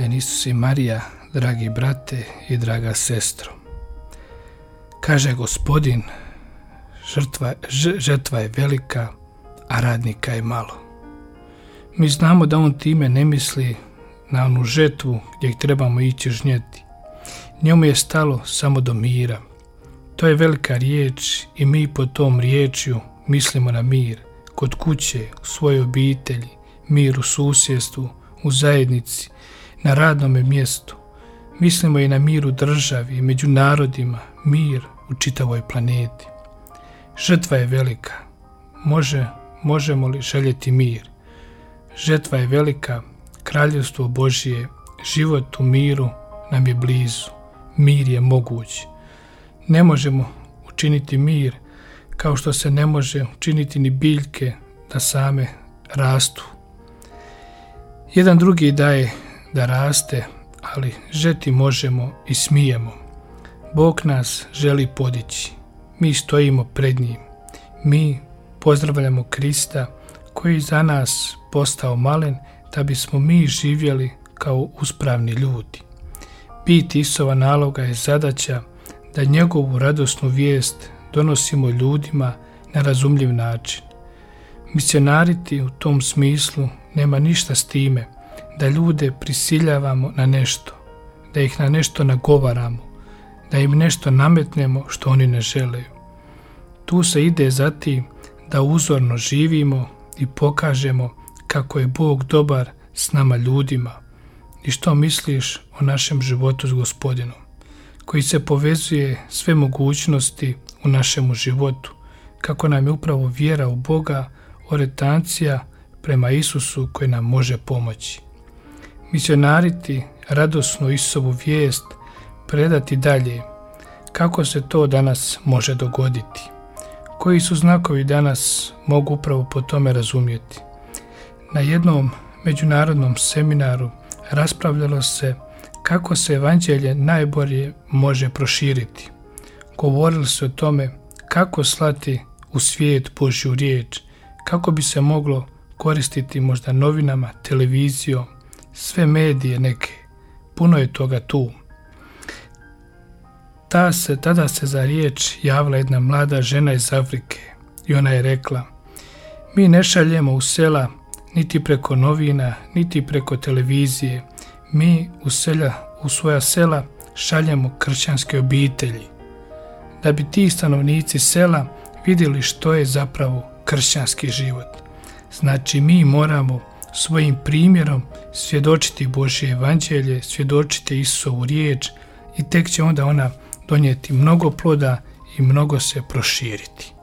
Blagoslовен Isus i Marija, dragi brate i draga sestro. Kaže Gospodin, žetva je velika, a radnika je malo. Mi znamo da on time ne misli na onu žetvu gdje trebamo ići žnjeti. Njemu je stalo samo do mira. To je velika riječ i mi pod tom riječju mislimo na mir kod kuće, u svojoj obitelji, mir u susjedstvu, u zajednici, na radnome mjestu. Mislimo i na mir u državi i među narodima, mir u čitavoj planeti. Žetva je velika. Možemo li željeti mir? Žetva je velika, kraljevstvo Božije, život u miru nam je blizu. Mir je moguć. Ne možemo učiniti mir kao što se ne može učiniti ni biljke da same rastu. Jedan drugi daje da raste, ali žeti možemo i smijemo. Bog nas želi podići. Mi stojimo pred njim. Mi pozdravljamo Krista koji za nas postao malen da bismo mi živjeli kao uspravni ljudi. Bit Isova naloga je zadaća da njegovu radosnu vijest donosimo ljudima na razumljiv način. Misionariti u tom smislu nema ništa s time da ljude prisiljavamo na nešto, da ih na nešto nagovaramo, da im nešto nametnemo što oni ne žele. Tu se ide za tim da uzorno živimo i pokažemo kako je Bog dobar s nama ljudima i što misliš o našem životu s Gospodinom, koji se povezuje sve mogućnosti u našemu životu, kako nam je upravo vjera u Boga orientacija prema Isusu koji nam može pomoći. Misionariti radosnu Isusovu vijest predati dalje. Kako se to danas može dogoditi? Koji su znakovi danas mogu upravo po tome razumjeti? Na jednom međunarodnom seminaru raspravljalo se kako se evanđelje najbolje može proširiti. Govorili su o tome kako slati u svijet Božju riječ, kako bi se moglo koristiti možda novinama, televizijom, sve medije neke. Puno je toga tu. Tada se za riječ javila jedna mlada žena iz Afrike i ona je rekla: mi ne šaljemo u sela niti preko novina, niti preko televizije. Mi u svoja sela šaljemo kršćanske obitelji, da bi ti stanovnici sela vidjeli što je zapravo kršćanski život. Znači mi moramo svojim primjerom svjedočiti Božje evanđelje, svjedočiti Isusovu riječ i tek će onda ona donijeti mnogo ploda i mnogo se proširiti.